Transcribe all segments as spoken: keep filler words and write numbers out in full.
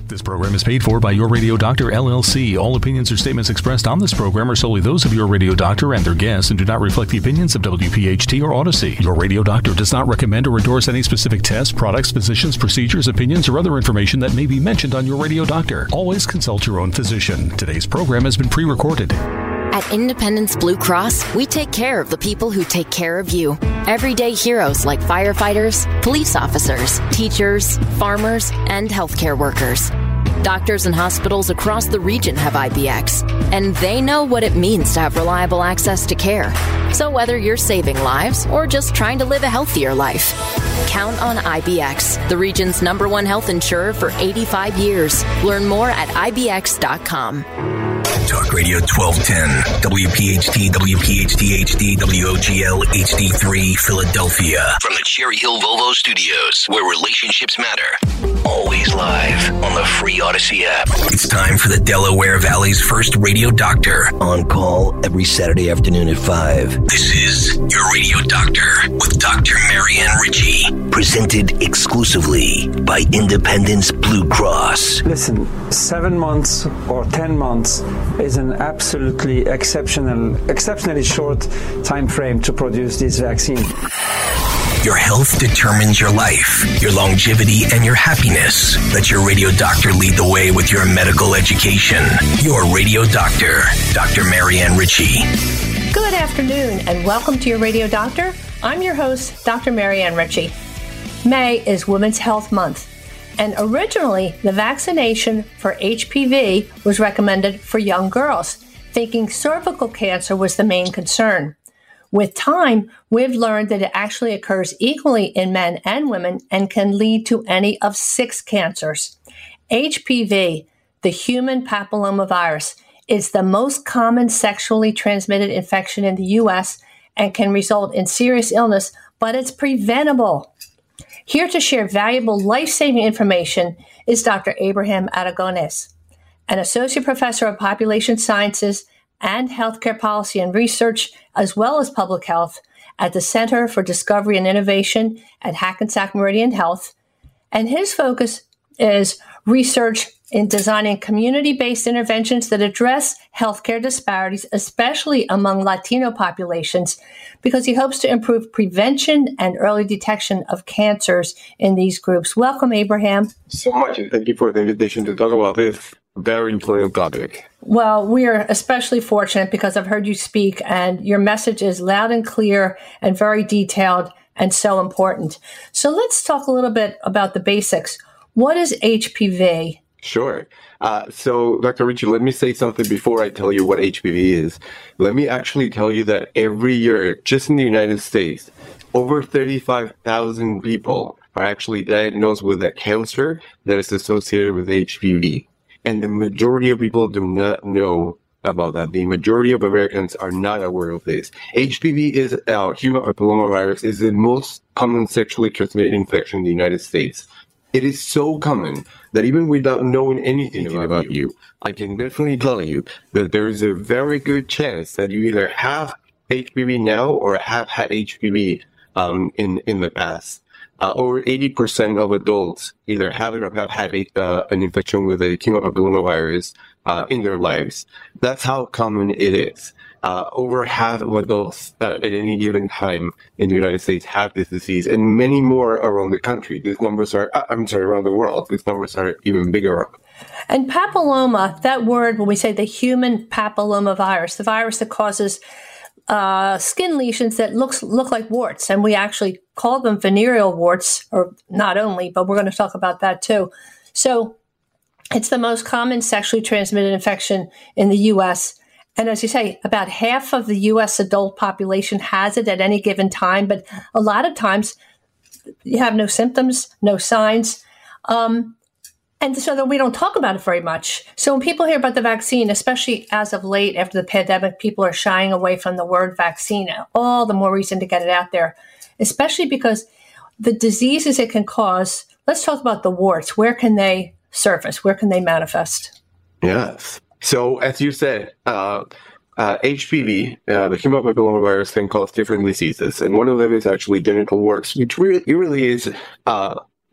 This program is paid for by Your Radio Doctor, L L C. All opinions or statements expressed on this program are solely those of Your Radio Doctor and their guests and do not reflect the opinions of W P H T or Odyssey. Your Radio Doctor does not recommend or endorse any specific tests, products, physicians, procedures, opinions, or other information that may be mentioned on Your Radio Doctor. Always consult your own physician. Today's program has been pre-recorded. At Independence Blue Cross, we take care of the people who take care of you. Everyday heroes like firefighters, police officers, teachers, farmers, and healthcare workers. Doctors and hospitals across the region have I B X, and they know what it means to have reliable access to care. So whether you're saving lives or just trying to live a healthier life, count on I B X, the region's number one health insurer for eighty-five years. Learn more at I B X dot com. Talk Radio twelve ten, W P H T, W P H T H D, W O G L H D three, Philadelphia. From the Cherry Hill Volvo Studios, where relationships matter. Always live on the free Odyssey app. It's time for the Delaware Valley's first radio doctor. On call every Saturday afternoon at five. This is Your Radio Doctor with Doctor Marianne Ritchie. Presented exclusively by Independence Blue Cross. Listen, seven months or ten months is an absolutely exceptional, exceptionally short time frame to produce this vaccine. Your health determines your life, your longevity, and your happiness. Let your radio doctor lead the way with your medical education. Your radio doctor, Doctor Marianne Ritchie. Good afternoon, and welcome to Your Radio Doctor. I'm your host, Doctor Marianne Ritchie. May is Women's Health Month, and originally the vaccination for H P V was recommended for young girls, thinking cervical cancer was the main concern. With time, we've learned that it actually occurs equally in men and women and can lead to any of six cancers. H P V, the human papillomavirus, is the most common sexually transmitted infection in the U S and can result in serious illness, but it's preventable. Here to share valuable life-saving information is Doctor Abraham Aragones, an associate professor of population sciences and healthcare policy and research, as well as public health, at the Center for Discovery and Innovation at Hackensack Meridian Health. And his focus is research in designing community-based interventions that address healthcare disparities, especially among Latino populations, because he hopes to improve prevention and early detection of cancers in these groups. Welcome, Abraham. So much, and thank you for the invitation to talk about this very important topic. Well, we are especially fortunate because I've heard you speak, and your message is loud and clear and very detailed and so important. So let's talk a little bit about the basics. What is H P V? Sure. Uh, so, Doctor Ritchie, let me say something before I tell you what H P V is. Let me actually tell you that every year, just in the United States, over thirty-five thousand people are actually diagnosed with a cancer that is associated with H P V. And the majority of people do not know about that. The majority of Americans are not aware of this. H P V is, uh, human papillomavirus is the most common sexually transmitted infection in the United States. It is so common that even without knowing anything about, about you, I can definitely tell you that there is a very good chance that you either have H P V now or have had H P V um, in, in the past. Uh, over eighty percent of adults either have or have had a, uh, an infection with a human papillomavirus uh, in their lives. That's how common it is. Uh, over half of adults uh, at any given time in the United States have this disease, and many more around the country. These numbers are, I'm sorry, around the world. These numbers are even bigger. And papilloma, that word, when we say the human papillomavirus, the virus that causes uh, skin lesions that looks look like warts, and we actually call them venereal warts, or not only, but we're going to talk about that too. So it's the most common sexually transmitted infection in the U S, and as you say, about half of the U S adult population has it at any given time, but a lot of times you have no symptoms, no signs. Um, and so that we don't talk about it very much. So when people hear about the vaccine, especially as of late after the pandemic, people are shying away from the word vaccine. All the more reason to get it out there, especially because the diseases it can cause. Let's talk about the warts. Where can they surface? Where can they manifest? Yes. So, as you said, uh, uh, H P V, uh, the human papillomavirus, can cause different diseases, and one of them is actually genital warts, which really, it really is uh,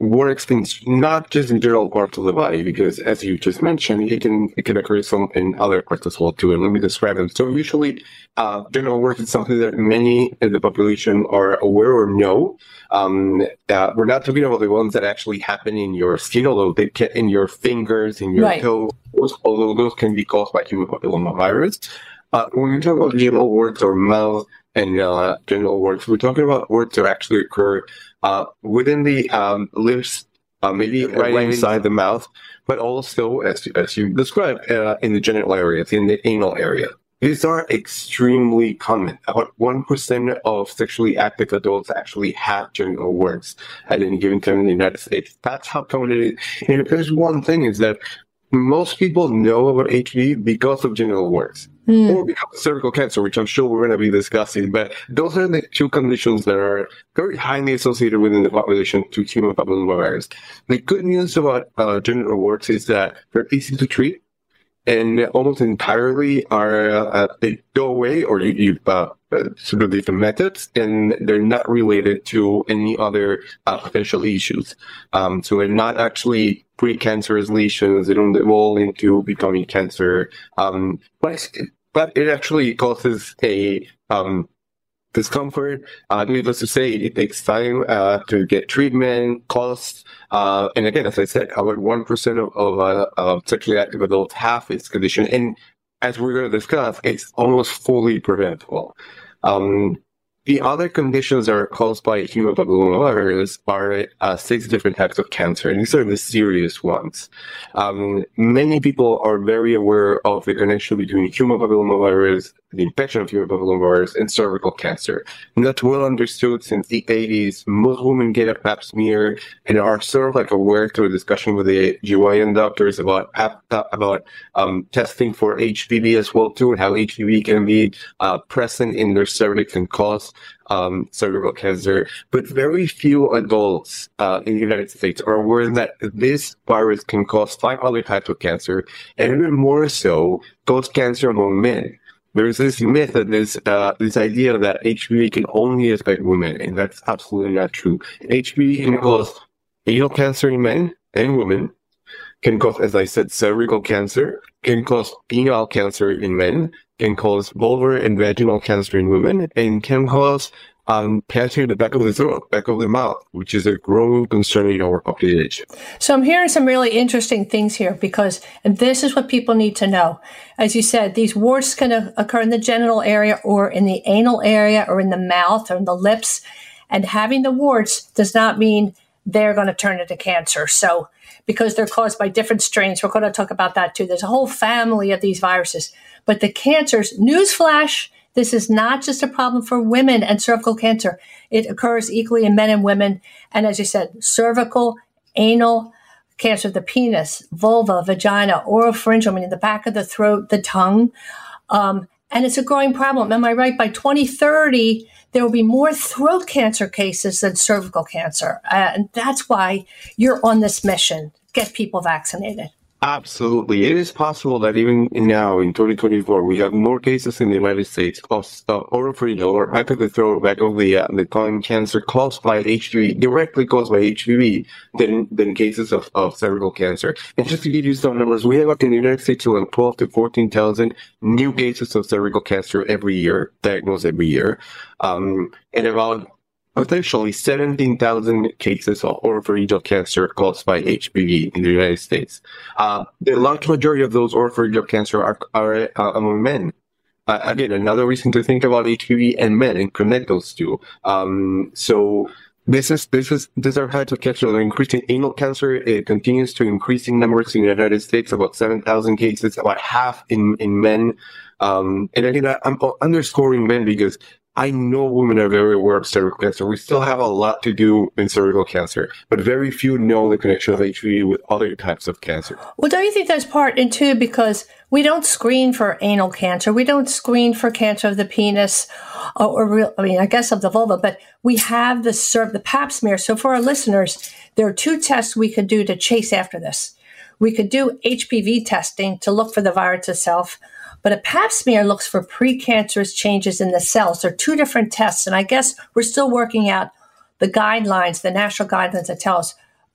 works in not just in general parts of the body, because as you just mentioned, it can it can occur some in other parts as well too. And let me describe them. So usually, uh, genital warts is something that many in the population are aware or know. Um, uh, we're not talking about the ones that actually happen in your skin, although they can in your fingers, in your right. toes, although those can be caused by human papillomavirus. Uh, when we talk about genital warts or mouth and uh, genital warts, we're talking about warts that actually occur uh, within the um, lips, uh, maybe right inside the mouth, but also, as, as you described, uh, in the genital areas, in the anal area. These are extremely common. About one percent of sexually active adults actually have genital warts at any given time in the United States. That's how common it is. And if there's one thing is that most people know about H P V because of genital warts. Mm. Or because of cervical cancer, which I'm sure we're going to be discussing. But those are the two conditions that are very highly associated within the population to human papillomavirus. The good news about uh, genital warts is that they're easy to treat, and almost entirely are uh, they go away, or you, you uh, uh, sort of different methods, and they're not related to any other uh, potential issues. Um, so they're not actually precancerous lesions. They don't evolve into becoming cancer. Um, but, but it actually causes a um, discomfort. Uh, needless to say, it takes time uh, to get treatment, costs. Uh, and again, as I said, about one percent of, of, uh, of sexually active adults have this condition. And as we're going to discuss, it's almost fully preventable. Um, the other conditions that are caused by human papillomavirus are uh, six different types of cancer, and these are the serious ones. Um, many people are very aware of the connection between human papillomavirus, the infection of human papillomavirus, and cervical cancer. And that's well understood since the eighties. Most women get a pap smear and are sort of like aware to a discussion with the G Y N doctors about about um, testing for H P V as well too, and how H P V can be uh, present in their cervix and cause um, cervical cancer. But very few adults uh, in the United States are aware that this virus can cause five other types of cancer, and even more so, cause cancer among men. There's this myth that there's uh, this idea that H P V can only affect women, and that's absolutely not true. H P V can cause anal cancer in men and women, can cause, as I said, cervical cancer, can cause penile cancer in men, can cause vulvar and vaginal cancer in women, and can cause um, cancer in the back of the throat, back of the mouth, which is a growing concern in our population. So I'm hearing some really interesting things here, because and this is what people need to know. As you said, these warts can occur in the genital area or in the anal area or in the mouth or in the lips. And having the warts does not mean they're going to turn into cancer. So because they're caused by different strains, we're going to talk about that too. There's a whole family of these viruses. But the cancers, newsflash, this is not just a problem for women and cervical cancer. It occurs equally in men and women. And as you said, cervical, anal, cancer of the penis, vulva, vagina, oropharyngeal, meaning the back of the throat, the tongue. Um, and it's a growing problem. Am I right? By twenty thirty, there will be more throat cancer cases than cervical cancer. Uh, and that's why you're on this mission. Get people vaccinated. Absolutely. It is possible that even now, in twenty twenty-four, we have more cases in the United States of uh, oropharyngeal or back of the throat, back of the, uh, the tongue cancer caused by H P V, directly caused by H P V, than, than cases of, of cervical cancer. And just to give you some numbers, we have in the United States around twelve to fourteen thousand new cases of cervical cancer every year, diagnosed every year. Um, and about potentially seventeen thousand cases of oropharyngeal cancer caused by H P V in the United States. Uh, the large majority of those oropharyngeal cancer are, are uh, among men. Uh, again, another reason to think about H P V and men and connect those two. Um, so this is, this is, these are types of cancer that are increasing. Anal cancer, it continues to increase in numbers in the United States, about seven thousand cases, about half in, in men. Um, and again, I'm underscoring men because I know women are very aware of cervical cancer. We still have a lot to do in cervical cancer, but very few know the connection of H P V with other types of cancer. Well, don't you think that's part in too, because we don't screen for anal cancer. We don't screen for cancer of the penis or, or real, I mean, I guess of the vulva, but we have the serve the pap smear. So for our listeners, there are two tests we could do to chase after this. We could do H P V testing to look for the virus itself, but a pap smear looks for precancerous changes in the cells. They're two different tests. And I guess we're still working out the guidelines, the national guidelines that tell us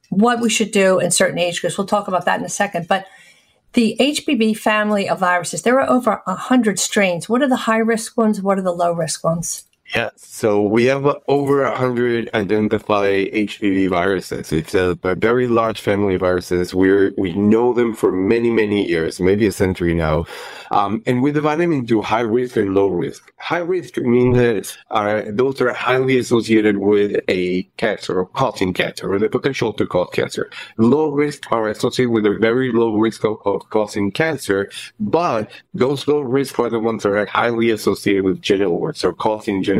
what we should do in certain age groups. We'll talk about that in a second. But the H P V family of viruses, there are over one hundred strains. What are the high-risk ones? What are the low-risk ones? Yeah, so we have over one hundred identified H P V viruses. It's a, a very large family of viruses. We're, we know them for many, many years, maybe a century now. Um, and we divide them into high risk and low risk. High risk means that uh, those are highly associated with a cancer or causing cancer or the potential to cause cancer. Low risk are associated with a very low risk of, of causing cancer, but those low risk are the ones that are highly associated with genital warts or causing genital.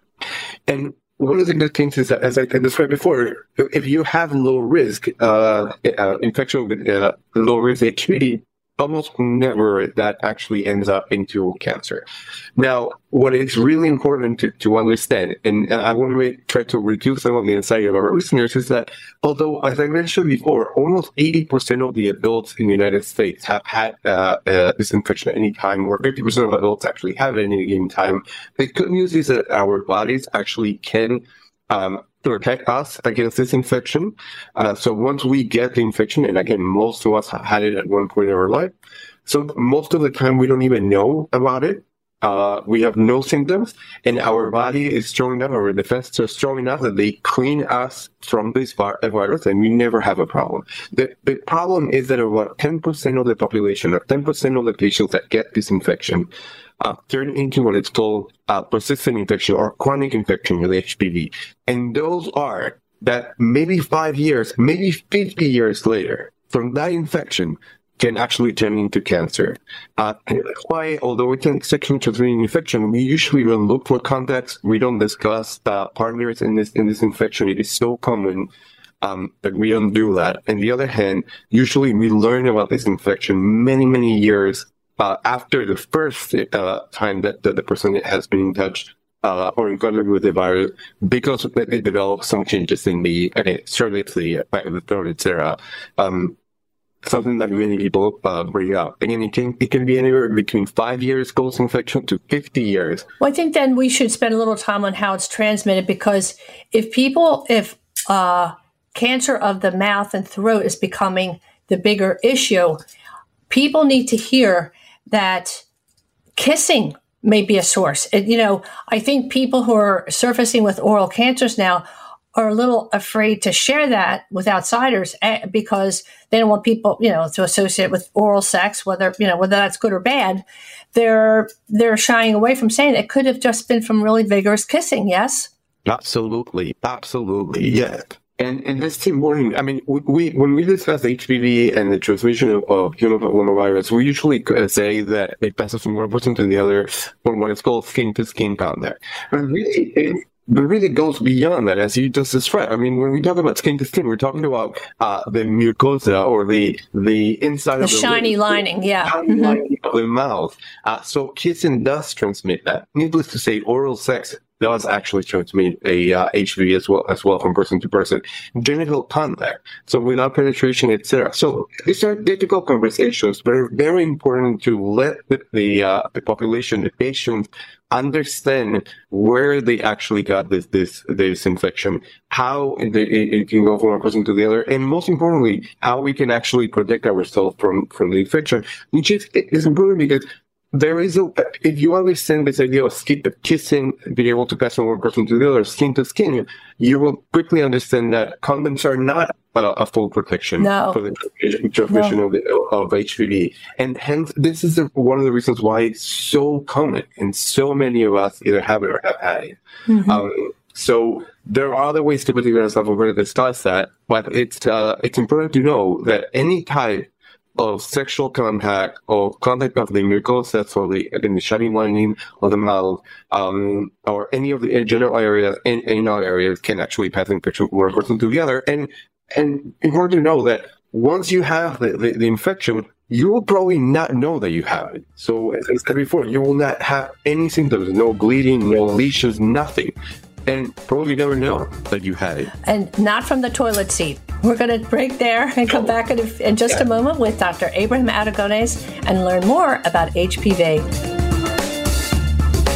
And one of the good things is that, as I described before, if you have low risk uh, uh, infection with uh, low risk H P V, almost never that actually ends up into cancer. Now, what is really important to, to understand, and I want to try to reduce some of the anxiety of our listeners, is that although, as I mentioned before, almost eighty percent of the adults in the United States have had uh, uh, this infection at any time, or fifty percent of adults actually have it at any given time, the good news is that our bodies actually can um, protect us against this infection. Uh, so once we get the infection, and again, most of us have had it at one point in our life, so most of the time we don't even know about it. Uh, we have no symptoms, and our body is strong enough, our defenses are strong enough that they clean us from this virus, and we never have a problem. The, the problem is that about ten percent of the population, or ten percent of the patients that get this infection, uh, turn into what is called uh, persistent infection or chronic infection with H P V. And those are that maybe five years, maybe fifty years later, from that infection, can actually turn into cancer. Uh, and that's why, although it's an sexually transmitted infection, we usually don't look for contacts. We don't discuss uh, partners in this in this infection. It is so common um, that we don't do that. On the other hand, usually we learn about this infection many, many years uh, after the first uh, time that, that the person has been in touch uh, or in contact with the virus, because they develop some changes in the uh, cervix, uh, the throat, et cetera. Um, Something that many people uh, bring up. Again, it can, it can be anywhere between five years post-infection to fifty years. Well, I think then we should spend a little time on how it's transmitted, because if people, if uh, cancer of the mouth and throat is becoming the bigger issue, people need to hear that kissing may be a source. It, you know, I think people who are surfacing with oral cancers now are a little afraid to share that with outsiders because they don't want people, you know, to associate with oral sex, whether, you know, whether that's good or bad. They're, they're shying away from saying it could have just been from really vigorous kissing. Yes. Absolutely. Absolutely. Yeah. And, and that's important. I mean, we, we, when we discuss H P V and the transmission of, of human papillomavirus, we usually say that it passes from one person to the other from what is called skin to skin contact. But really, it, But really goes beyond that, as you just described. I mean, when we talk about skin to skin, we're talking about uh, the mucosa or the the inside the of the shiny lip, lining, the yeah, shiny mm-hmm. lining of the mouth. Uh, so kissing does transmit that. Needless to say, oral sex does actually transmit a uh, H P V as well as well from person to person. Genital contact, so without penetration, et cetera. So these are difficult conversations, but are very important to let the the, uh, the population, the patients, understand where they actually got this this this infection, how it, it can go from one person to the other, and most importantly, how we can actually protect ourselves from from the infection, which is is important because there is a, if you understand this idea of skin, of kissing, being able to pass from one person to the other, skin to skin, you will quickly understand that condoms are not a, a full protection no. for the transmission no. of, the, of H P V. And hence, this is the, one of the reasons why it's so common, and so many of us either have it or have had it. Mm-hmm. Um, so there are other ways to protect yourself over to discuss that, but it's, uh, it's important to know that any type of sexual contact or contact of the mucosa, so the, in the shiny lining of the mouth, um, or any of the general areas, in anal areas can actually pass infection from one person to the other. And, and important to know that once you have the, the, the infection, you will probably not know that you have it. So as I said before, you will not have any symptoms, no bleeding, no lesions, nothing. And probably never know that you had it. And not from the toilet seat. We're going to break there and come back in, a, in just yeah. a moment with Doctor Abraham Aragones and learn more about H P V.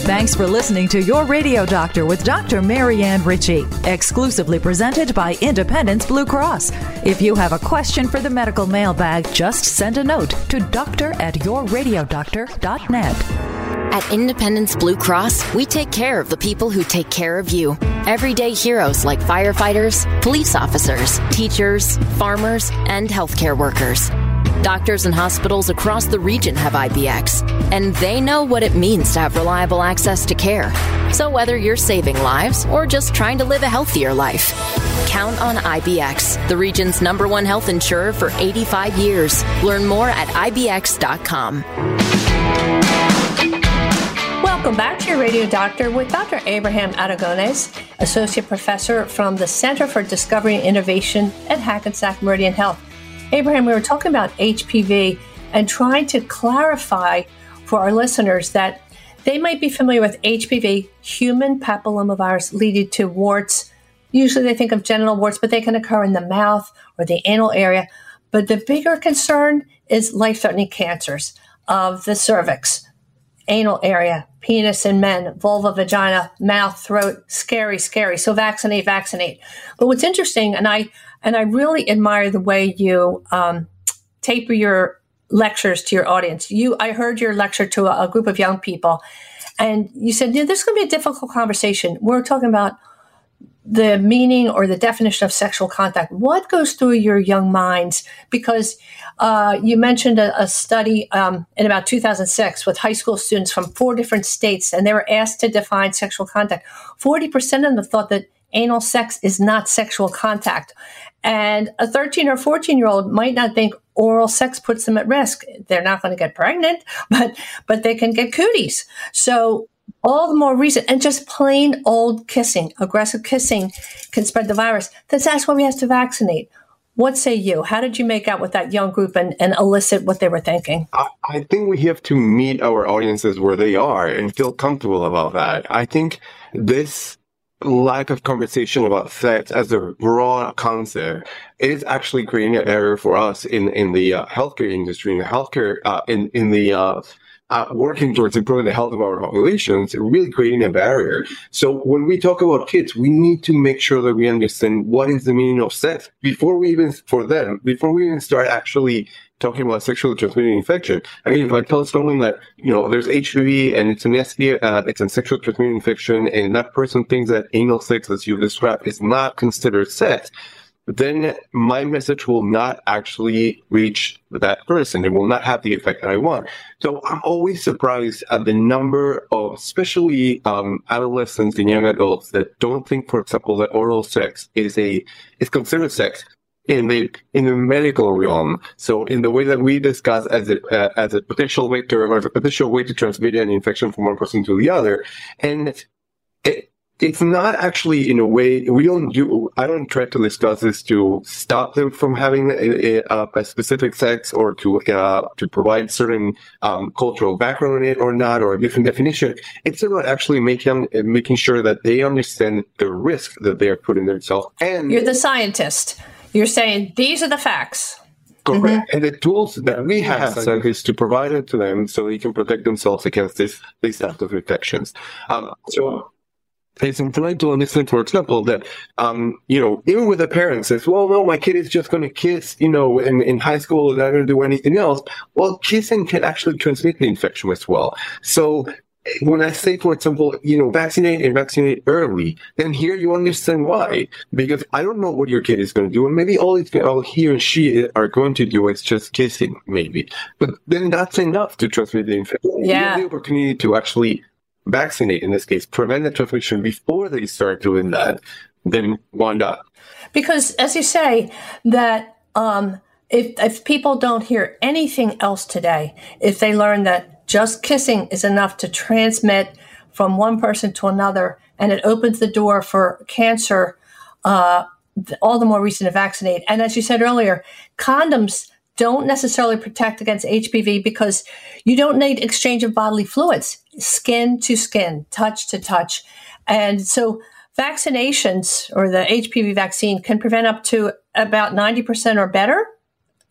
Thanks for listening to Your Radio Doctor with Doctor Marianne Ritchie, exclusively presented by Independence Blue Cross. If you have a question for the medical mailbag, just send a note to doctor at your radio doctor dot net. At Independence Blue Cross, we take care of the people who take care of you. Everyday heroes like firefighters, police officers, teachers, farmers, and healthcare workers. Doctors and hospitals across the region have I B X, and they know what it means to have reliable access to care. So whether you're saving lives or just trying to live a healthier life, count on I B X, the region's number one health insurer for eighty-five years. Learn more at I B X dot com. Welcome back to your Radio Doctor with Doctor Abraham Aragones, Associate Professor from the Center for Discovery and Innovation at Hackensack Meridian Health. Abraham, we were talking about H P V and trying to clarify for our listeners that they might be familiar with H P V, human papillomavirus, leading to warts. Usually they think of genital warts, but they can occur in the mouth or the anal area. But the bigger concern is life-threatening cancers of the cervix, anal area, penis in men, vulva, vagina, mouth, throat. Scary, scary. So vaccinate, vaccinate. But what's interesting, and I and I really admire the way you um, taper your lectures to your audience. You, I heard your lecture to a, a group of young people, and you said, yeah, this is going to be a difficult conversation. We're talking about the meaning or the definition of sexual contact. What goes through your young minds? Because uh, you mentioned a, a study um, in about two thousand six with high school students from four different states, and they were asked to define sexual contact. forty percent of them thought that anal sex is not sexual contact. And a thirteen or fourteen-year-old might not think oral sex puts them at risk. They're not going to get pregnant, but but they can get cooties. So all the more reason, and just plain old kissing, aggressive kissing can spread the virus. That's, that's why we have to vaccinate. What say you? How did you make out with that young group and, and elicit what they were thinking? I, I think we have to meet our audiences where they are and feel comfortable about that. I think this lack of conversation about sex as a raw concept is actually creating an error for us in, in the uh, healthcare industry, in the healthcare, uh, in, in the, uh, Uh, working towards improving the health of our populations, really creating a barrier. So when we talk about kids, we need to make sure that we understand what is the meaning of sex before we even, for them, before we even start actually talking about sexually transmitted infection. I mean, if I tell someone that, you know, there's H P V and it's an S T I, uh, it's a sexually transmitted infection, and that person thinks that anal sex, as you described, is not considered sex, then my message will not actually reach that person. It will not have the effect that I want. So I'm always surprised at the number of, especially um, adolescents and young adults, that don't think, for example, that oral sex is a is considered sex in the in the medical realm. So in the way that we discuss as a uh, as a potential vector or a potential way to transmit an infection from one person to the other, and it. It's not actually in a way, we don't do, I don't try to discuss this to stop them from having a, a, a specific sex or to uh, to provide certain um, cultural background in it or not, or a different definition. It's about actually making making sure that they understand the risk that they are putting themselves. And you're the scientist. You're saying these are the facts. Correct. Mm-hmm. And the tools that we have is to provide it to them so they can protect themselves against this, these types of infections. Um, so, it's important to understand, for example, that, um, you know, even with the parents says, well, no, my kid is just going to kiss, you know, in, in high school, they're not going to do anything else. Well, kissing can actually transmit the infection as well. So when I say, for example, you know, vaccinate and vaccinate early, then here you understand why. Because I don't know what your kid is going to do. And maybe all, it's, all he or she are going to do is just kissing, maybe. But then that's enough to transmit the infection. Yeah. You have the opportunity to actually vaccinate, in this case, prevent the transmission before they start doing that, then why not? Because, as you say, that um, if, if people don't hear anything else today, if they learn that just kissing is enough to transmit from one person to another, and it opens the door for cancer, uh, all the more reason to vaccinate. And as you said earlier, condoms don't necessarily protect against H P V because you don't need exchange of bodily fluids, skin to skin, touch to touch. And so vaccinations or the H P V vaccine can prevent up to about ninety percent or better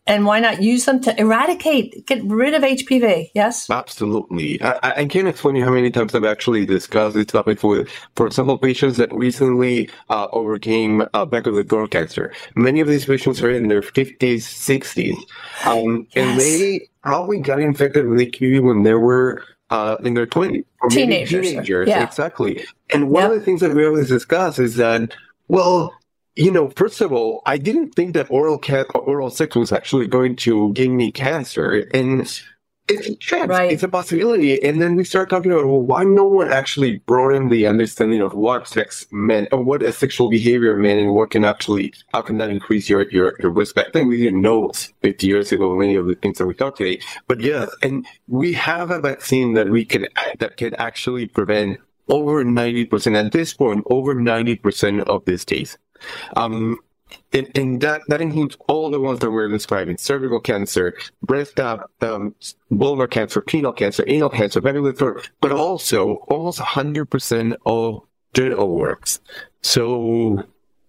and why not use them to eradicate, get rid of H P V? Yes? Absolutely. I, I can't explain you how many times I've actually discussed this topic with, for example, patients that recently uh, overcame uh, back of the throat cancer. Many of these patients are in their fifties, sixties, um, yes. and they probably got infected with H P V when they were uh, in their twenties. Or teenagers. Teenagers, yeah. Exactly. And one yep. of the things that we always discuss is that, well, you know, first of all, I didn't think that oral ca- oral sex was actually going to give me cancer, and it's a chance, right. it's a possibility. And then we start talking about, well, why no one actually brought in the understanding of what sex meant, or what a sexual behavior meant, and what can actually, how can that increase your your, your risk? I think we didn't know fifty years ago many of the things that we talk today. But yes, and we have a vaccine that we can that can actually prevent over ninety percent at this point, over ninety percent of these cases. Um, and, and that, that includes all the ones that we're describing: cervical cancer, breast, uh, um, vulvar cancer, penile cancer, anal cancer, vaginal throat, but also almost one hundred percent of genital warts. So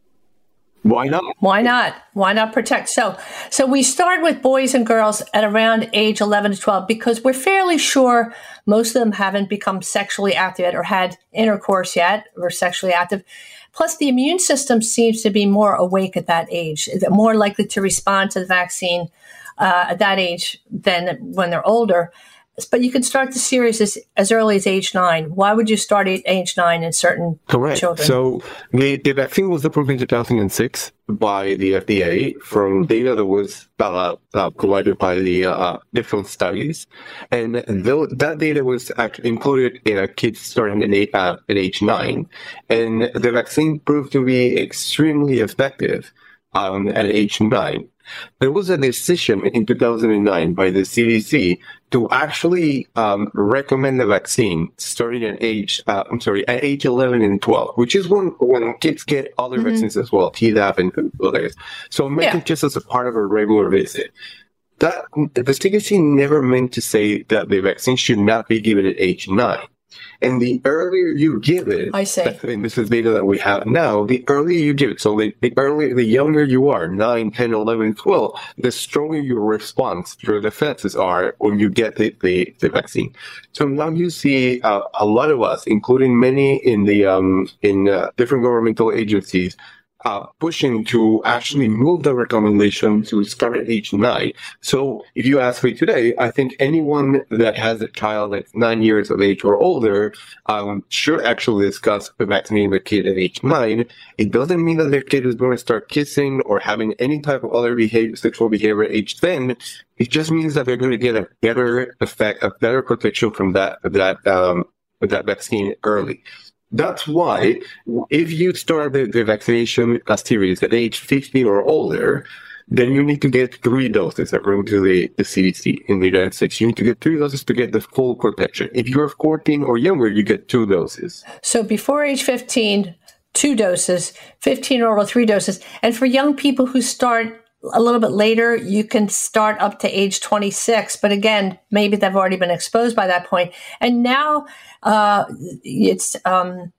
why not? Why not? Why not protect? So, so we start with boys and girls at around age eleven to twelve, because we're fairly sure most of them haven't become sexually active yet or had intercourse yet or sexually active. Plus, the immune system seems to be more awake at that age, more likely to respond to the vaccine uh, at that age than when they're older. But you can start the series as, as early as age nine. Why would you start at age nine in certain Correct. children? So the, the vaccine was approved in two thousand six by the F D A from data that was uh, uh, provided by the uh, different studies. And though that data was actually included in a kids starting at, eight, uh, at age nine. And the vaccine proved to be extremely effective um, at age nine. There was a decision in two thousand nine by the C D C to actually um, recommend the vaccine starting at age, uh, I'm sorry, at age eleven and twelve, which is when when kids get other mm-hmm. vaccines as well, Tdap and others. So make yeah. it just as a part of a regular visit. That the C D C never meant to say that the vaccine should not be given at age nine. And the earlier you give it, I say, and this is data that we have now, the earlier you give it, so the, the earlier, the younger you are, nine, ten, eleven, twelve, the stronger your response, your defenses are when you get the, the, the vaccine. So now you see uh, a lot of us, including many in the um, in uh, different governmental agencies, Uh, pushing to actually move the recommendation to start at age nine. So if you ask me today, I think anyone that has a child that's nine years of age or older um, should actually discuss vaccinating their kid at age nine. It doesn't mean that their kid is going to start kissing or having any type of other behavior, sexual behavior at age ten. It just means that they're going to get a better effect, a better protection from that, that, um, with that vaccine early. That's why if you start the, the vaccination series at age fifteen or older, then you need to get three doses according to the, the C D C in the United States. You need to get three doses to get the full protection. If you're fourteen or younger, you get two doses. So before age fifteen, two doses, fifteen or over, three doses. And for young people who start a little bit later, you can start up to age twenty-six. But again, maybe they've already been exposed by that point. And now uh, it's um,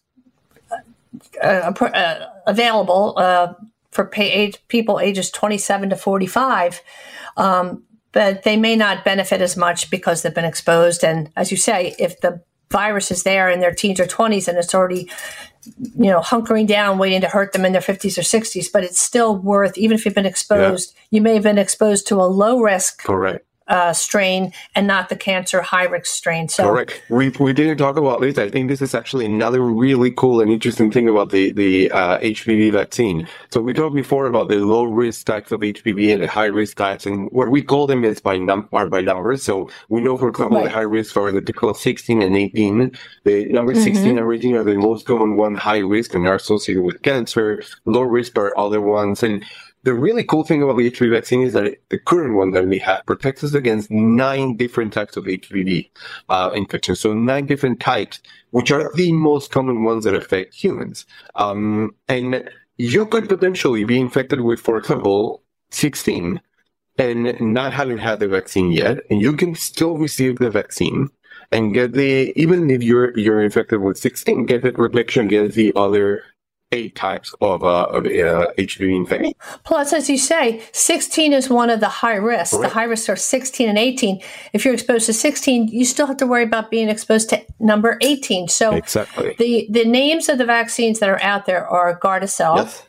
uh, uh, available uh, for pay age, people ages twenty-seven to forty-five. Um, but they may not benefit as much because they've been exposed. And as you say, if the virus is there in their teens or twenties and it's already, you know, hunkering down, waiting to hurt them in their fifties or sixties, but it's still worth, even if you've been exposed, yeah. you may have been exposed to a low risk Correct. Uh, strain and not the cancer high risk strain. So correct. We we didn't talk about this. I think this is actually another really cool and interesting thing about the the uh, H P V vaccine. So we talked before about the low risk types of H P V and the high risk types, and what we call them is by num are by numbers. So we know, for example, right. the high risk are the typical sixteen and eighteen. The number mm-hmm. sixteen and eighteen are the most common one, high risk, and are associated with cancer. Low risk are other ones, and the really cool thing about the H P V vaccine is that the current one that we have protects us against nine different types of H P V uh, infections. So nine different types, which are the most common ones that affect humans. Um, and you could potentially be infected with, for example, sixteen and not having had the vaccine yet, and you can still receive the vaccine and get the, even if you're you're infected with sixteen, get the protection against the other eight types of, uh, of uh, H P V infection. Plus, as you say, sixteen is one of the high risks. Right. The high risks are sixteen and eighteen. If you're exposed to sixteen, you still have to worry about being exposed to number eighteen. So exactly. the, the names of the vaccines that are out there are Gardasil, yes.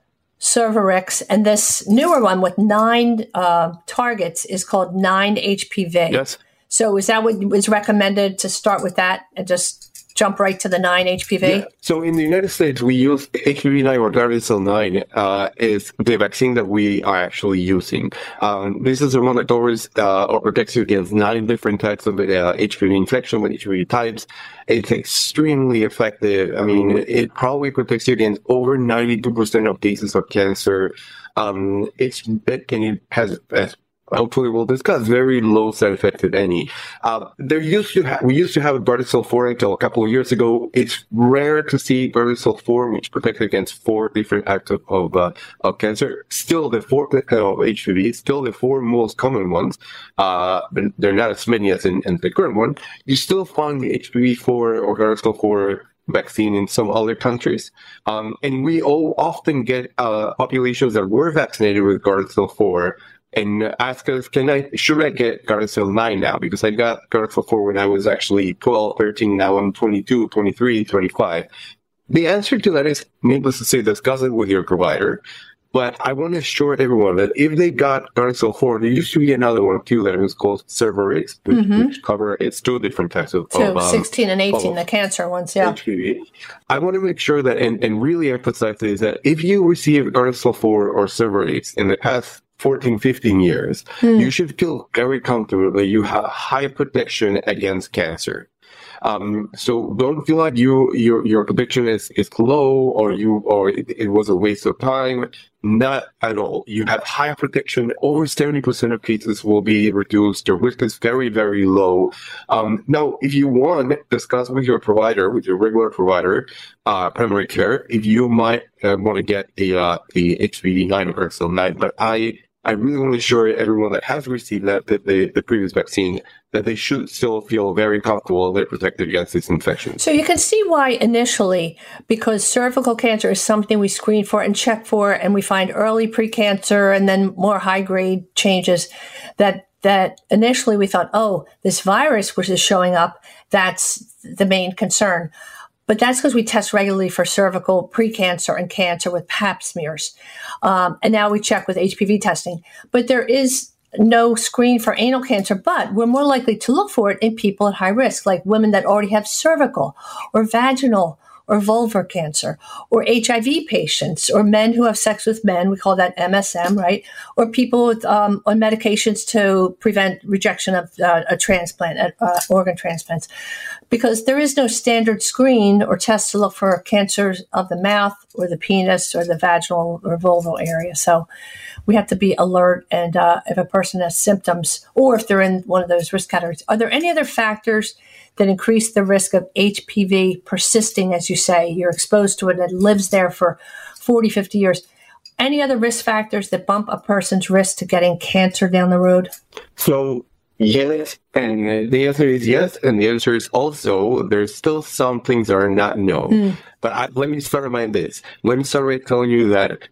Cervarix, and this newer one with nine uh, targets is called nine H P V. Yes. So is that what was recommended, to start with that and just jump right to the nine H P V? Yeah. So in the United States, we use H P V nine or Gardasil nine uh, is the vaccine that we are actually using. Um, this is the one that covers uh, or protects you against nine different types of uh, H P V infection with H P V types. It's extremely effective. I mean, it probably protects you against over ninety-two percent of cases of cancer. Um, it's it, and it has, has hopefully we'll discuss very low side effects, if any. Uh, there used to ha- we used to have Gardasil four until a couple of years ago. It's rare to see Gardasil four, which protects against four different types of of, uh, of cancer. Still, the four uh, H P V, still the four most common ones. Uh, but they're not as many as in, in the current one. You still find the H P V four or Gardasil four vaccine in some other countries. Um, and we all often get uh, populations that were vaccinated with Gardasil four and ask us, can I, should I get Gardasil nine now? Because I got Gardasil four when I was actually twelve, thirteen, now I'm twenty-two, twenty-three, twenty-five. The answer to that is, needless to say, discuss it with your provider. But I want to assure everyone that if they got Gardasil four, there used to be another one too that was called Cervarix, which, mm-hmm. which cover, it's two different types of, two, of um, sixteen and eighteen, the cancer ones, yeah. H P V. I want to make sure that, and, and really emphasize this, that if you receive Gardasil four or Cervarix in the past fourteen, fifteen years, mm. you should feel very comfortable that you have high protection against cancer. Um, so don't feel like you, your, your protection is, is low or you, or it, it was a waste of time. Not at all. You have high protection. Over seventy percent of cases will be reduced. Your risk is very, very low. Um, now, if you want, discuss with your provider, with your regular provider, uh, primary care, if you might uh, want to get the, uh, the H P V nine or Gardasil nine, but I, I really want to assure everyone that has received that, that the, the previous vaccine, that they should still feel very comfortable they're protected against this infection. So you can see why initially, because cervical cancer is something we screen for and check for, and we find early precancer and then more high-grade changes, that that initially we thought, oh, this virus which is showing up, that's the main concern. But that's because we test regularly for cervical precancer and cancer with pap smears. Um, and now we check with H P V testing. But there is no screen for anal cancer, but we're more likely to look for it in people at high risk, like women that already have cervical or vaginal or vulvar cancer, or H I V patients, or men who have sex with men. We call that M S M, right? Or people with, um, on medications to prevent rejection of uh, a transplant, uh, organ transplants. Because there is no standard screen or test to look for cancers of the mouth or the penis or the vaginal or vulval area. So we have to be alert. And uh, if a person has symptoms, or if they're in one of those risk categories, are there any other factors that increase the risk of H P V persisting, as you say? You're exposed to it and it lives there for forty, fifty years. Any other risk factors that bump a person's risk to getting cancer down the road? So, yes, and the answer is yes, and the answer is also there's still some things that are not known. Mm. But I, let me start by this. Let me start by telling you that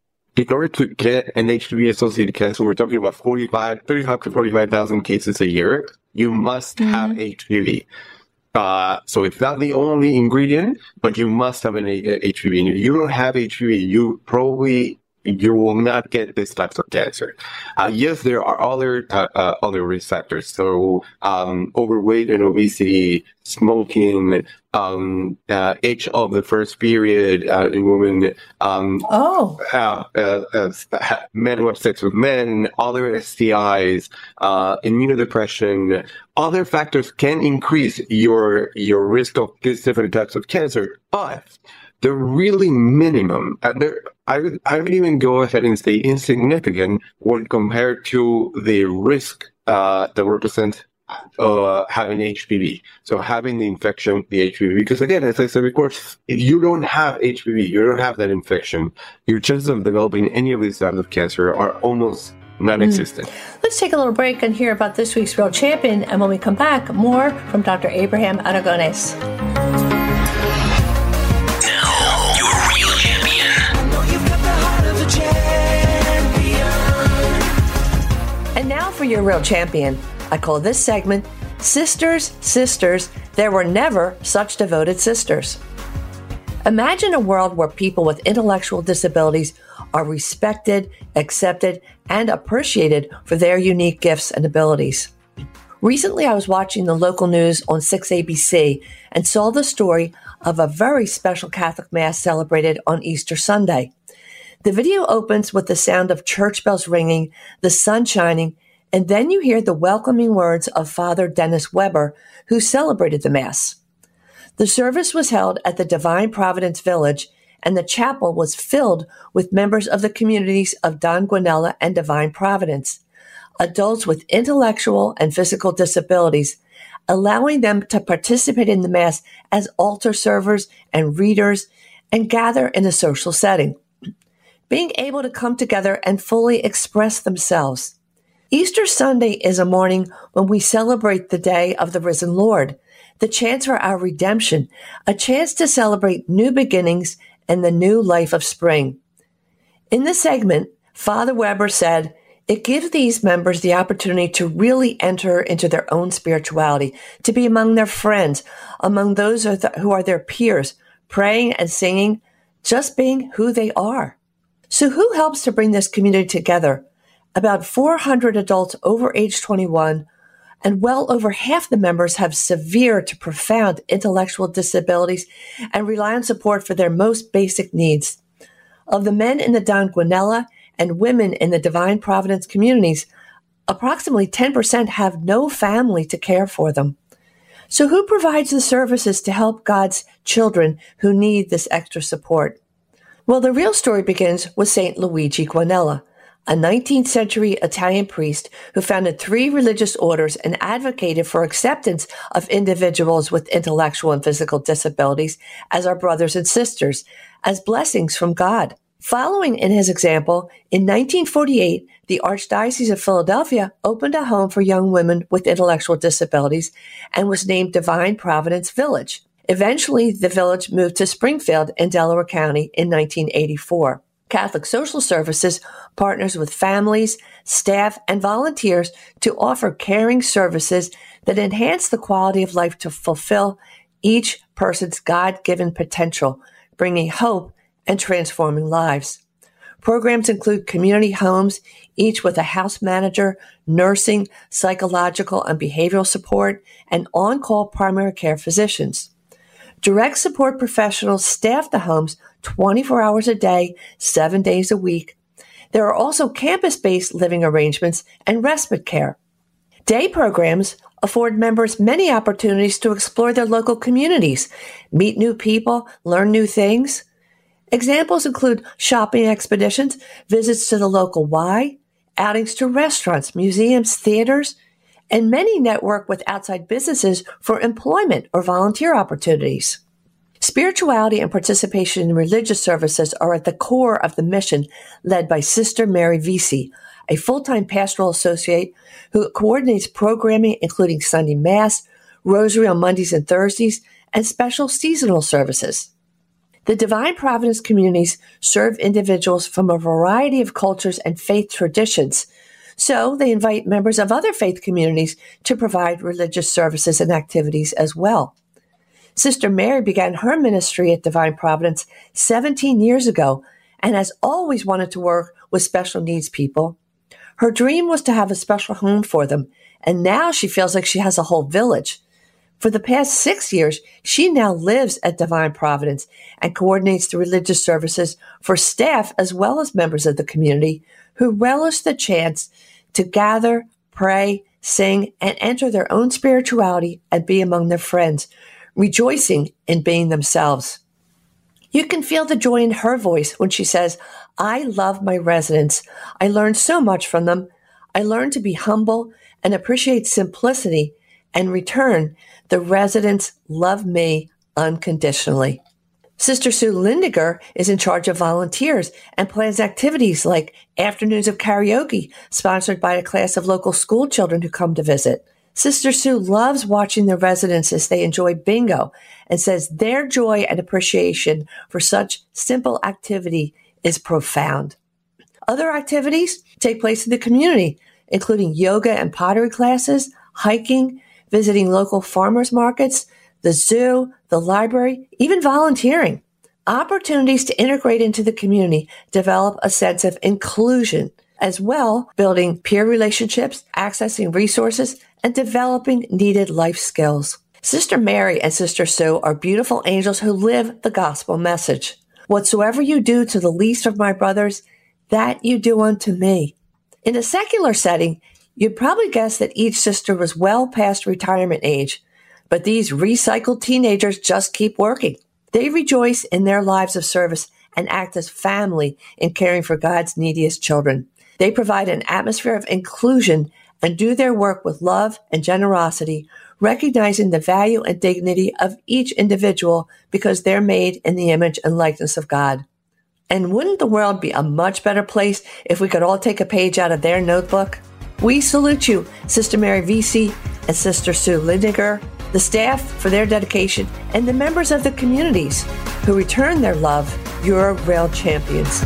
in order to get an H P V-associated cancer, we're talking about forty-five, thirty-five to forty-five thousand cases a year. You must mm-hmm. have H P V. Uh, so it's not the only ingredient, but you must have an H P V. And if you don't have H P V, you probably you will not get this type of cancer. Uh, yes, there are other uh, uh, other risk factors. So um, overweight and obesity, smoking, um, uh, age of the first period uh, in women, um, oh, uh, uh, uh, men who have sex with men, other S T Is, uh, immunodepression, other factors can increase your your risk of these different types of cancer, but the really minimum, uh, there, I would, I would even go ahead and say insignificant when compared to the risk uh, that represents uh, having H P V. So having the infection, the H P V. Because again, as I said before, if you don't have H P V, you don't have that infection, your chances of developing any of these types of cancer are almost non-existent. Mm. Let's take a little break and hear about this week's Real Champion. And when we come back, more from Doctor Abraham Aragones. for your real champion. I call this segment Sisters, Sisters, There Were Never Such Devoted Sisters. Imagine a world where people with intellectual disabilities are respected, accepted, and appreciated for their unique gifts and abilities. Recently, I was watching the local news on six A B C and saw the story of a very special Catholic Mass celebrated on Easter Sunday. The video opens with the sound of church bells ringing, the sun shining, and then you hear the welcoming words of Father Dennis Weber, who celebrated the Mass. The service was held at the Divine Providence Village, and the chapel was filled with members of the communities of Don Guanella and Divine Providence, adults with intellectual and physical disabilities, allowing them to participate in the Mass as altar servers and readers and gather in a social setting, being able to come together and fully express themselves. Easter Sunday is a morning when we celebrate the day of the risen Lord, the chance for our redemption, a chance to celebrate new beginnings and the new life of spring. In this segment, Father Weber said, it gives these members the opportunity to really enter into their own spirituality, to be among their friends, among those who are their peers, praying and singing, just being who they are. So who helps to bring this community together? About four hundred adults over age twenty-one, and well over half the members have severe to profound intellectual disabilities and rely on support for their most basic needs. Of the men in the Don Guanella and women in the Divine Providence communities, approximately ten percent have no family to care for them. So who provides the services to help God's children who need this extra support? Well, the real story begins with Saint Luigi Guanella, a nineteenth century Italian priest who founded three religious orders and advocated for acceptance of individuals with intellectual and physical disabilities as our brothers and sisters, as blessings from God. Following in his example, in nineteen forty-eight, the Archdiocese of Philadelphia opened a home for young women with intellectual disabilities and was named Divine Providence Village. Eventually, the village moved to Springfield in Delaware County in nineteen eighty-four. Catholic Social Services partners with families, staff, and volunteers to offer caring services that enhance the quality of life to fulfill each person's God-given potential, bringing hope and transforming lives. Programs include community homes, each with a house manager, nursing, psychological and behavioral support, and on-call primary care physicians. Direct support professionals staff the homes twenty-four hours a day, seven days a week. There are also campus-based living arrangements and respite care. Day programs afford members many opportunities to explore their local communities, meet new people, learn new things. Examples include shopping expeditions, visits to the local Y, outings to restaurants, museums, theaters, and many network with outside businesses for employment or volunteer opportunities. Spirituality and participation in religious services are at the core of the mission led by Sister Mary Vesey, a full-time pastoral associate who coordinates programming including Sunday Mass, Rosary on Mondays and Thursdays, and special seasonal services. The Divine Providence communities serve individuals from a variety of cultures and faith traditions, so they invite members of other faith communities to provide religious services and activities as well. Sister Mary began her ministry at Divine Providence seventeen years ago and has always wanted to work with special needs people. Her dream was to have a special home for them, and now she feels like she has a whole village. For the past six years, she now lives at Divine Providence and coordinates the religious services for staff as well as members of the community who relish the chance to gather, pray, sing, and enter their own spirituality and be among their friends, rejoicing in being themselves. You can feel the joy in her voice when she says, I love my residents. I learned so much from them. I learned to be humble and appreciate simplicity. And in return, the residents love me unconditionally. Sister Sue Lindiger is in charge of volunteers and plans activities like afternoons of karaoke, sponsored by a class of local school children who come to visit. Sister Sue loves watching the residents as they enjoy bingo and says their joy and appreciation for such simple activity is profound. Other activities take place in the community, including yoga and pottery classes, hiking, visiting local farmers markets, the zoo, the library, even volunteering. Opportunities to integrate into the community, develop a sense of inclusion, as well building peer relationships, accessing resources, and developing needed life skills. Sister Mary and Sister Sue are beautiful angels who live the gospel message. Whatsoever you do to the least of my brothers, that you do unto me. In a secular setting, you'd probably guess that each sister was well past retirement age, but these recycled teenagers just keep working. They rejoice in their lives of service and act as family in caring for God's neediest children. They provide an atmosphere of inclusion and do their work with love and generosity, recognizing the value and dignity of each individual because they're made in the image and likeness of God. And wouldn't the world be a much better place if we could all take a page out of their notebook? We salute you, Sister Mary Vesey and Sister Sue Lindiger, the staff for their dedication, and the members of the communities who return their love. You're real champions.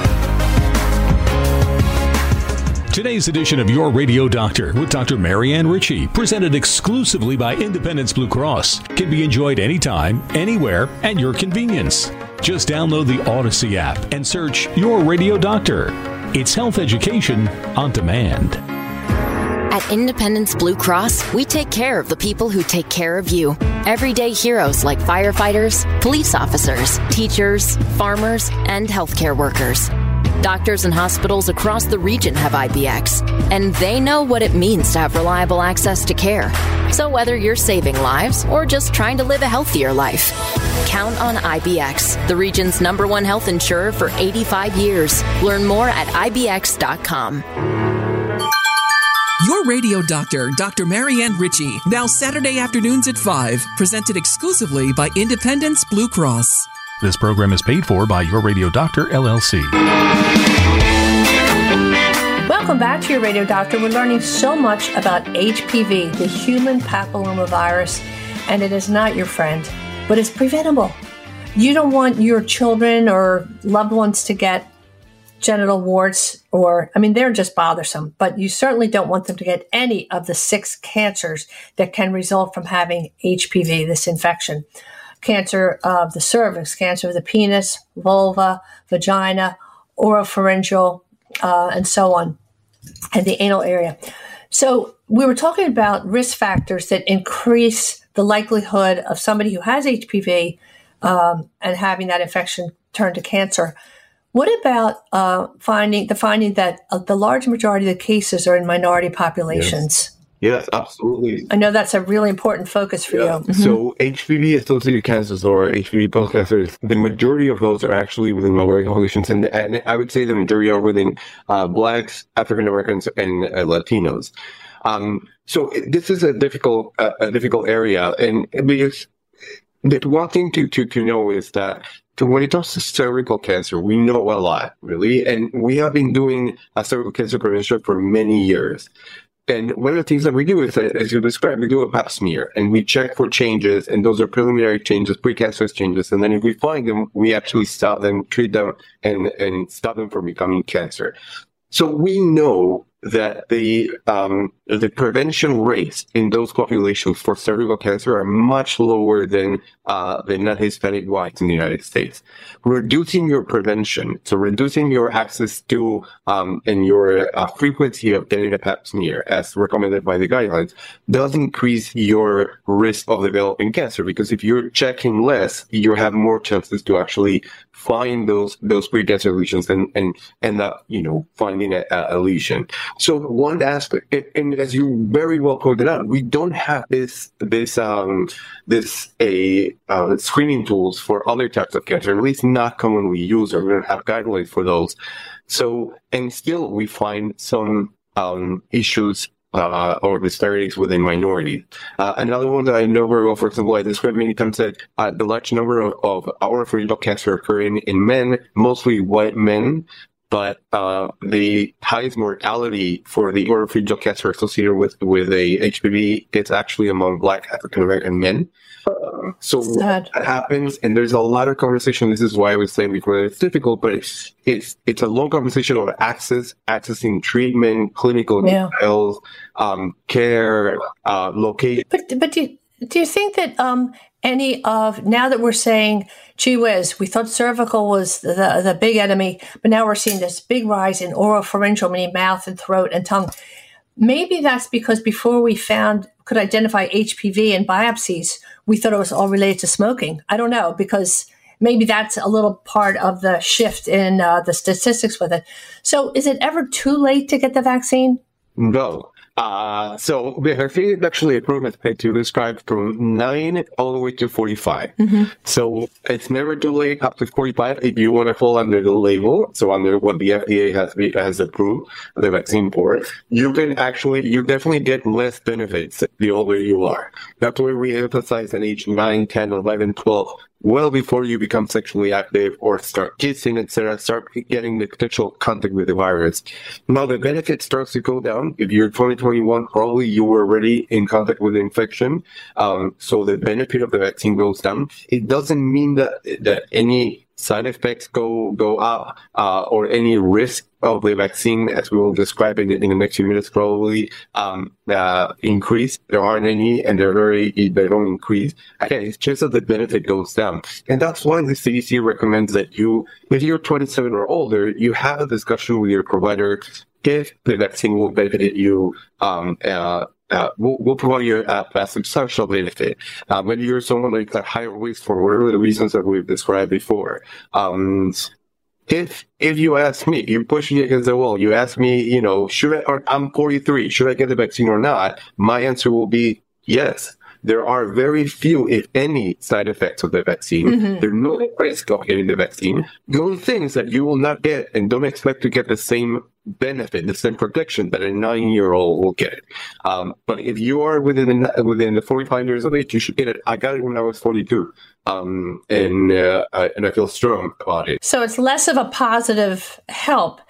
Today's edition of Your Radio Doctor with Doctor Marianne Ritchie, presented exclusively by Independence Blue Cross, can be enjoyed anytime, anywhere, at your convenience. Just download the Odyssey app and search Your Radio Doctor. It's health education on demand. At Independence Blue Cross, we take care of the people who take care of you. Everyday heroes like firefighters, police officers, teachers, farmers, and healthcare workers. Doctors and hospitals across the region have I B X, and they know what it means to have reliable access to care. So whether you're saving lives or just trying to live a healthier life, count on I B X, the region's number one health insurer for eighty-five years. Learn more at I B X dot com. Your Radio Doctor, Doctor Marianne Ritchie, now Saturday afternoons at five, presented exclusively by Independence Blue Cross. This program is paid for by Your Radio Doctor, L L C. Welcome back to Your Radio Doctor. We're learning so much about H P V, the human papillomavirus, and it is not your friend, but it's preventable. You don't want your children or loved ones to get genital warts, or, I mean, they're just bothersome, but you certainly don't want them to get any of the six cancers that can result from having H P V, this infection. Cancer of the cervix, cancer of the penis, vulva, vagina, oropharyngeal, uh, and so on, and the anal area. So we were talking about risk factors that increase the likelihood of somebody who has H P V um, and having that infection turn to cancer. What about uh, finding the finding that uh, the large majority of the cases are in minority populations? Yes. Yes, absolutely. I know that's a really important focus for yeah. you. Mm-hmm. So H P V-associated cancers or H P V plus cancers, the majority of those are actually within minority populations, and, and I would say the majority are within uh, Blacks, African Americans, and uh, Latinos. Um, so this is a difficult, uh, a difficult area, and because the one thing to, to, to know is that so when it comes to cervical cancer, we know a lot, really, and we have been doing a cervical cancer prevention for many years. And one of the things that we do is, as you described, we do a pap smear and we check for changes, and those are preliminary changes, precancerous changes. And then if we find them, we actually stop them, treat them, and, and stop them from becoming cancer. So we know that the um, the prevention rates in those populations for cervical cancer are much lower than uh, the non-Hispanic whites in the United States. Reducing your prevention, so reducing your access to um, and your uh, frequency of getting a pap smear, as recommended by the guidelines, does increase your risk of developing cancer, because if you're checking less, you have more chances to actually find those those precancer lesions and and end up, you know, finding a, a lesion. So one aspect, and as you very well pointed out, we don't have this this um this a uh, screening tools for other types of cancer, at least not commonly used, or we don't have guidelines for those. So, and still we find some um issues uh or disparities within minorities. Uh, another one that I know very well, for example, I described many times that uh, the large number of, of oropharyngeal cancer occurring in men, mostly white men. But uh, the highest mortality for the oropharyngeal cancer associated with, with a H P V is actually among Black African American men. Um, so Sad. that happens, and there's a lot of conversation. This is why I was saying before it's difficult, but it's it's, it's a long conversation of access, accessing treatment, clinical Yeah. trials, um, care, uh, location. But but do you, do you think that um, any of, now that we're saying, gee whiz, we thought cervical was the the big enemy, but now we're seeing this big rise in oropharyngeal, meaning mouth and throat and tongue. Maybe that's because before we found, could identify H P V in biopsies, we thought it was all related to smoking. I don't know, because maybe that's a little part of the shift in uh, the statistics with it. So is it ever too late to get the vaccine? No. Uh, so the vaccine is actually approved, as Petu described, from nine all the way to forty-five. Mm-hmm. So it's never too late up to forty-five if you want to fall under the label. So under what the F D A has has approved the vaccine for, you can actually, you definitely get less benefits the older you are. That's why we emphasize at age nine, ten, eleven, twelve. Well before you become sexually active or start kissing, et cetera, start getting the potential contact with the virus. Now, the benefit starts to go down. If you're twenty, twenty-one, probably you were already in contact with the infection. Um, so the benefit of the vaccine goes down. It doesn't mean that, that any side effects go go up uh, or any risk of the vaccine, as we will describe it in the next few minutes, probably um, uh, increase. There aren't any, and they're very they don't increase. Again, it's just that the benefit goes down, and that's why the C D C recommends that you, if you're twenty-seven or older, you have a discussion with your provider if the vaccine will benefit you. Um, uh, Uh, we'll, we'll provide you a, a substantial benefit. Uh, when you're someone like at higher risk for whatever the reasons that we've described before. Um, if if you ask me, you're pushing it against the wall. You ask me, you know, should I? Or I'm forty-three. Should I get the vaccine or not? My answer will be yes. There are very few, if any, side effects of the vaccine. Mm-hmm. There's no risk of getting the vaccine. The only thing is that you will not get, and don't expect to get the same benefit, the same protection that a nine-year-old will get. Um, but if you are within the, within the forty-five years of age, you should get it. I got it when I was forty-two, um, and uh, I, and I feel strong about it. So it's less of a positive help,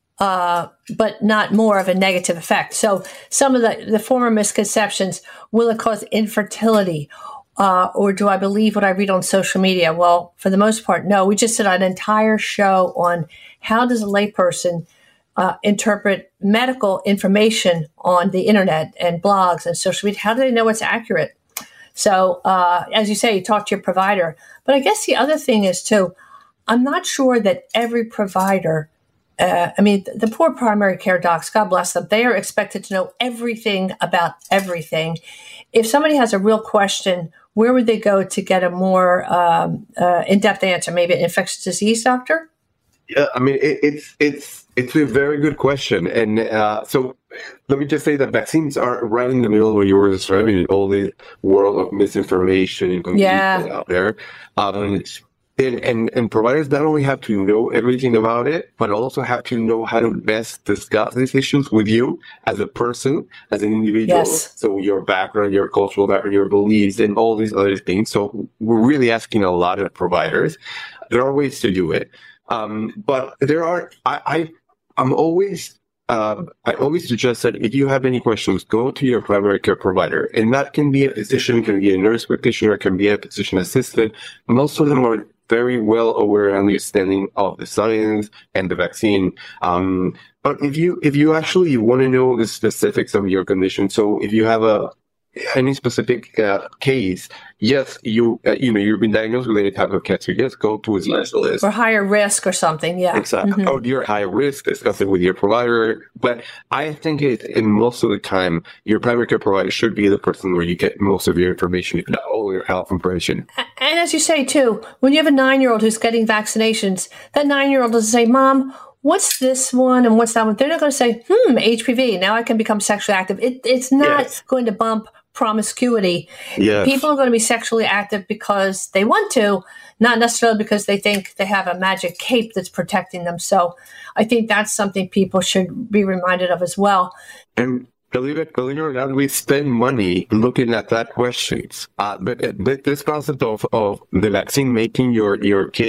uh, but not more of a negative effect. So some of the, the former misconceptions, will it cause infertility? Uh, or do I believe what I read on social media? Well, for the most part, no. We just did an entire show on how does a layperson uh, interpret medical information on the internet and blogs and social media. How do they know it's accurate? So, uh, as you say, you talk to your provider. But I guess the other thing is, too, I'm not sure that every provider, uh, I mean, the poor primary care docs, God bless them, they are expected to know everything about everything. If somebody has a real question, where would they go to get a more um, uh, in-depth answer? Maybe an infectious disease doctor? Yeah, I mean, it, it's it's it's a very good question. And uh, so let me just say that vaccines are right in the middle where you were describing all the world of misinformation and confusion yeah. out there. Um, and, and, and providers not only have to know everything about it, but also have to know how to best discuss these issues with you as a person, as an individual. Yes. So your background, your cultural background, your beliefs, and all these other things. So we're really asking a lot of providers. There are ways to do it. Um, but there are, I, I, I'm always, uh, I always suggest that if you have any questions, go to your primary care provider. And that can be a physician, can be a nurse practitioner, can be a physician assistant. Most of them are very well aware and understanding of the science and the vaccine. Um, but if you, if you actually want to know the specifics of your condition, so if you have a, any specific uh, case, yes, you uh, you know you've been diagnosed with any type of cancer. Yes, go to a specialist. Or higher risk or something. Yeah, exactly. Mm-hmm. Or you're high risk. Discuss it with your provider. But I think it, in most of the time, your primary care provider should be the person where you get most of your information, if not all your health information. And as you say too, when you have a nine-year-old who's getting vaccinations, that nine-year-old doesn't say, "Mom, what's this one and what's that one?" They're not going to say, hmm, H P V, now I can become sexually active. It, it's not yes. going to bump promiscuity. Yes. People are going to be sexually active because they want to, not necessarily because they think they have a magic cape that's protecting them. So I think that's something people should be reminded of as well. And believe it, believe it or not, we spend money looking at that questions. Uh, but, but this concept of, of the vaccine making your, your kid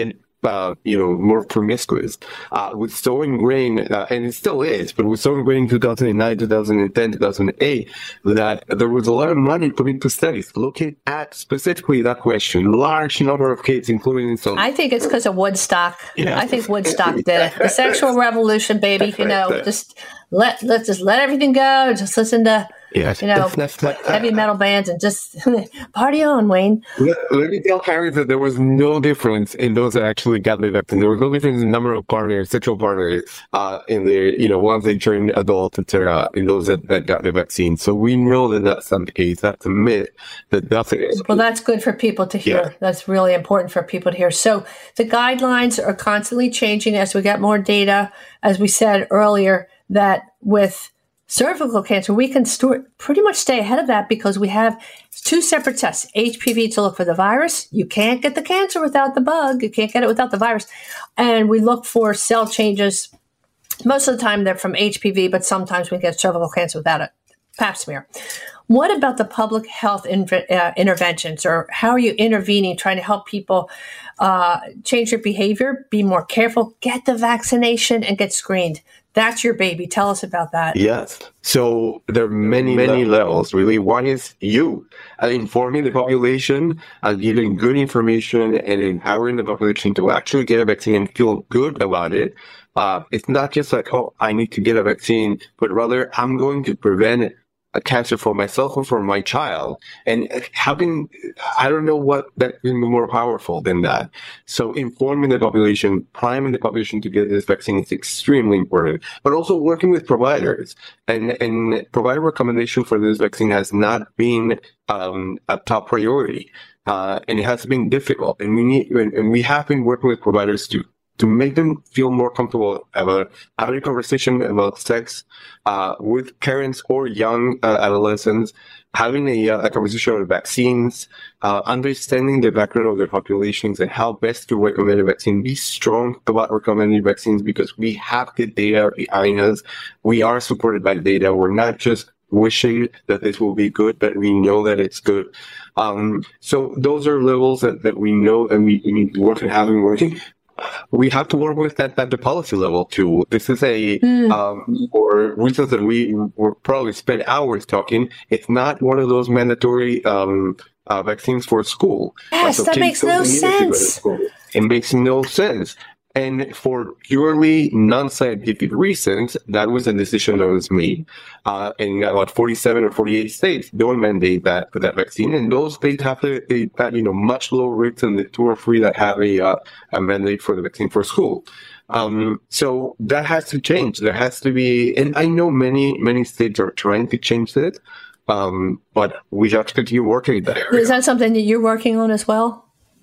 uh, you know, more promiscuous. Uh, with so ingrained, uh, and it still is, but with so ingrained in two thousand nine, two thousand ten, two thousand eight, that there was a lot of money put into studies looking at specifically that question. Large number of kids, including in some. I think it's because of Woodstock. Yeah. I think Woodstock did it. The sexual revolution, baby. You know, just let let's just let everything go. Just listen to. Yes. You know, that's, that's, heavy metal bands and just party on, Wayne. Let, let me tell parents that there was no difference in those that actually got the vaccine. There was no difference in the number of partners, sexual partners, uh, in the, you know, once they turned adult, et cetera, in those that, that got the vaccine. So we know that that's not the case. That's a myth. That nothing is. Well, that's good for people to hear. Yeah. That's really important for people to hear. So the guidelines are constantly changing as we get more data. As we said earlier, that with cervical cancer, we can st- pretty much stay ahead of that because we have two separate tests. H P V to look for the virus. You can't get the cancer without the bug. You can't get it without the virus. And we look for cell changes. Most of the time they're from H P V, but sometimes we get cervical cancer without a pap smear. What about the public health in- uh, interventions, or how are you intervening, trying to help people uh, change their behavior, be more careful, get the vaccination, and get screened? That's your baby. Tell us about that. Yes. So there are many, many levels, really. One is you, uh, informing the population, uh, giving good information and empowering the population to actually get a vaccine and feel good about it. Uh, it's not just like, oh, I need to get a vaccine, but rather I'm going to prevent a cancer for myself or for my child. And having, I don't know what that can be more powerful than that. So informing the population, priming the population to get this vaccine is extremely important, but also working with providers. And, and provider recommendation for this vaccine has not been um, a top priority. Uh, and it has been difficult. And we need, and we have been working with providers to to make them feel more comfortable about having a conversation about sex uh, with parents or young uh, adolescents, having a, uh, a conversation about vaccines, uh, understanding the background of their populations and how best to recommend a vaccine. Be strong about recommending vaccines because we have the data behind us. We are supported by data. We're not just wishing that this will be good, but we know that it's good. Um, so those are levels that, that we know and we, we need to work and having working. We have to work with that at the policy level too. This is a, mm. um, for reasons that we will probably spend hours talking. It's not one of those mandatory um, uh, vaccines for school. Yes, so that makes no sense. It makes no sense. And for purely non-scientific reasons, that was a decision that was made. Uh, in about forty-seven or forty-eight states, don't mandate that for that vaccine. And those states have a, a you know, much lower rates than the two or three that have a, uh, a mandate for the vaccine for school. Um, so that has to change. There has to be, and I know many, many states are trying to change that. Um, but we have to continue working in that area. Is that something that you're working on as well?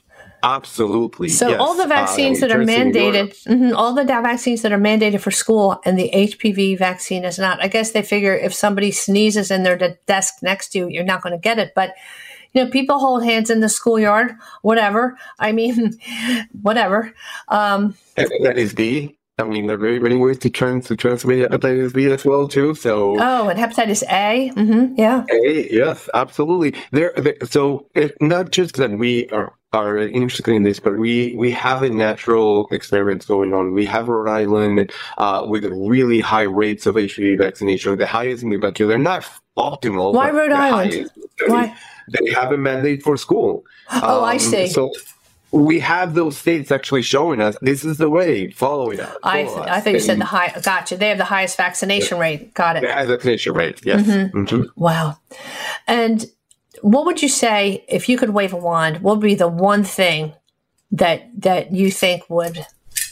Absolutely. So yes. all the vaccines uh, that are mandated, mm-hmm, all the vaccines that are mandated for school, and the H P V vaccine is not. I guess they figure if somebody sneezes in their desk next to you, you're not going to get it. But you know, people hold hands in the schoolyard, whatever. I mean, whatever. Um, hepatitis B. I mean, there are very many ways to, trans- to transmit hepatitis B as well, too. So, oh, and hepatitis A, mm-hmm, yeah. A, yes, absolutely. There, there so it's not just that we are. are interested in this, but we, we have a natural experiments going on. We have Rhode Island uh, with really high rates of H P V vaccination, the highest in the country. They're not optimal. Why Rhode Island? Why? They have a mandate for school. Oh, um, I see. So we have those states actually showing us this is the way, following us. I, th- I thought you said the high, gotcha. They have the highest vaccination yeah. rate. Got it. The highest vaccination rate, yes. Mm-hmm. Mm-hmm. Wow. And what would you say, if you could wave a wand, what would be the one thing that that you think would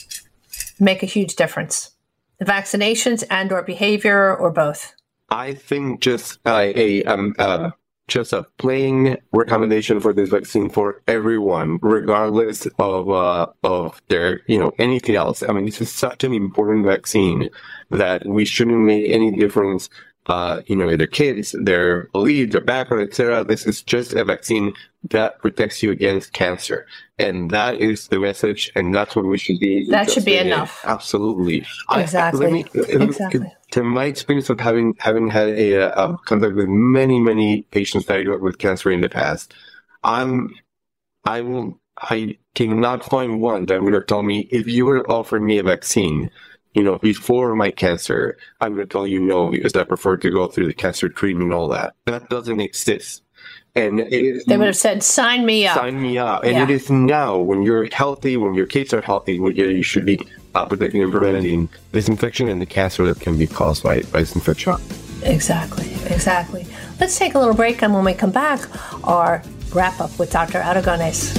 make a huge difference? The vaccinations and or behavior or both? I think just uh, a um, uh, just a plain recommendation for this vaccine for everyone, regardless of uh, of their, you know, anything else. I mean, this is such an important vaccine that we shouldn't make any difference. Uh, you know, their kids, their beliefs, their background, et cetera. This is just a vaccine that protects you against cancer. And that is the message, and that's what we should be. That should be enough. In. Absolutely. Exactly. I, let me, exactly. To my experience of having having had a, a contact with many, many patients that I got with cancer in the past, I'm, I'm, I cannot find one that would tell me, if you were to offer me a vaccine, you know, before my cancer, I'm going to tell you no, because I prefer to go through the cancer treatment and all that. That doesn't exist. And it is, they would have said, sign me up. Sign me up. And yeah. it is now, when you're healthy, when your kids are healthy, when you should be uh, protecting and preventing this infection and the cancer that can be caused by, by this infection. Exactly, exactly. Let's take a little break, and when we come back, our wrap-up with Doctor Aragones.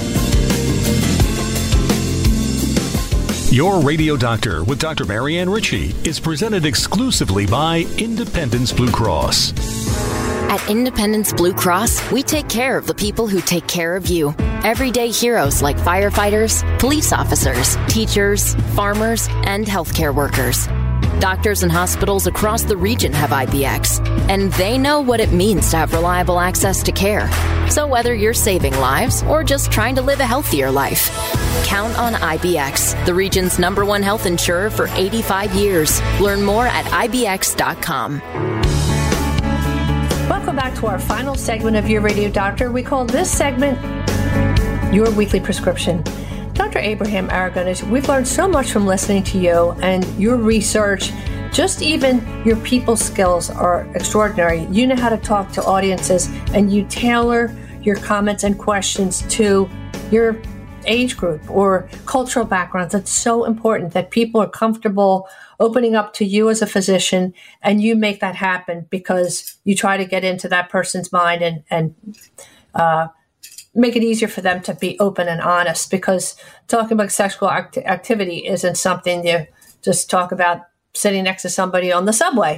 Your Radio Doctor with Doctor Marianne Ritchie is presented exclusively by Independence Blue Cross. At Independence Blue Cross, we take care of the people who take care of you. Everyday heroes like firefighters, police officers, teachers, farmers, and healthcare workers. Doctors and hospitals across the region have I B X, and they know what it means to have reliable access to care. So whether you're saving lives or just trying to live a healthier life, count on I B X, the region's number one health insurer for eighty-five years. Learn more at I B X dot com. Welcome back to our final segment of Your Radio Doctor. We call this segment Your Weekly Prescription. Doctor Abraham Aragones, we've learned so much from listening to you and your research. Just even your people skills are extraordinary. You know how to talk to audiences, and you tailor your comments and questions to your age group or cultural backgrounds. It's so important that people are comfortable opening up to you as a physician, and you make that happen because you try to get into that person's mind and, and uh, make it easier for them to be open and honest, because talking about sexual act- activity isn't something you just talk about sitting next to somebody on the subway.